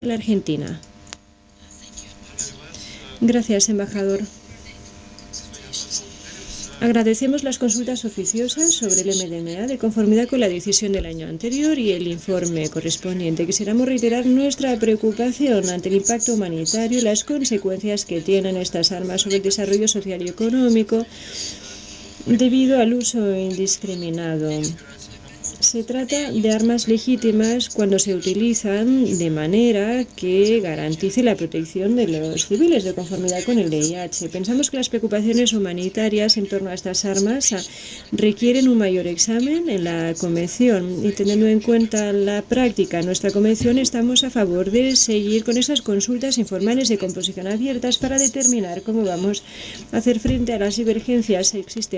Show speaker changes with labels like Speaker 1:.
Speaker 1: la Argentina. Gracias, embajador. Agradecemos las consultas oficiosas sobre el MDMA de conformidad con la decisión del año anterior y el informe correspondiente. Quisiéramos reiterar nuestra preocupación ante el impacto humanitario y las consecuencias que tienen estas armas sobre el desarrollo social y económico debido al uso indiscriminado. Se trata de armas legítimas cuando se utilizan de manera que garantice la protección de los civiles de conformidad con el VIH. Pensamos que las preocupaciones humanitarias en torno a estas armas requieren un mayor examen en la Convención y, teniendo en cuenta la práctica, nuestra Convención estamos a favor de seguir con esas consultas informales de composición abiertas para determinar cómo vamos a hacer frente a las divergencias existentes